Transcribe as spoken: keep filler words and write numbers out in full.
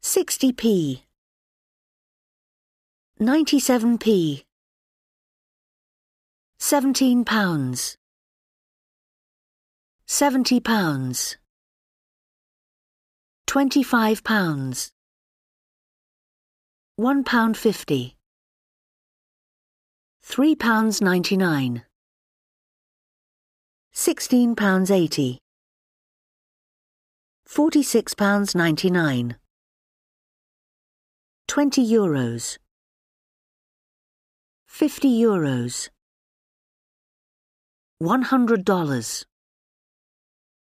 sixty p, ninety-seven p, seventeen pounds, seventy pounds, twenty-five pounds, one pound fifty, three pounds ninety-nine, sixteen pounds eighty, forty-six pounds ninety-nine, twenty euros, fifty euros, one hundred dollars.